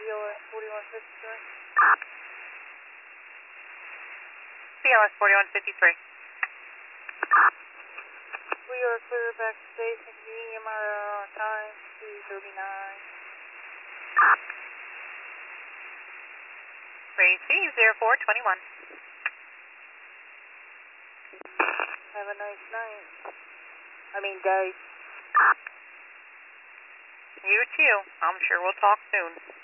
BLS 4153. BLS 4153. We are clear back to station. Convenient MRR on time 2:39. Receive 0421. Have a nice night. Day. You too. I'm sure we'll talk soon.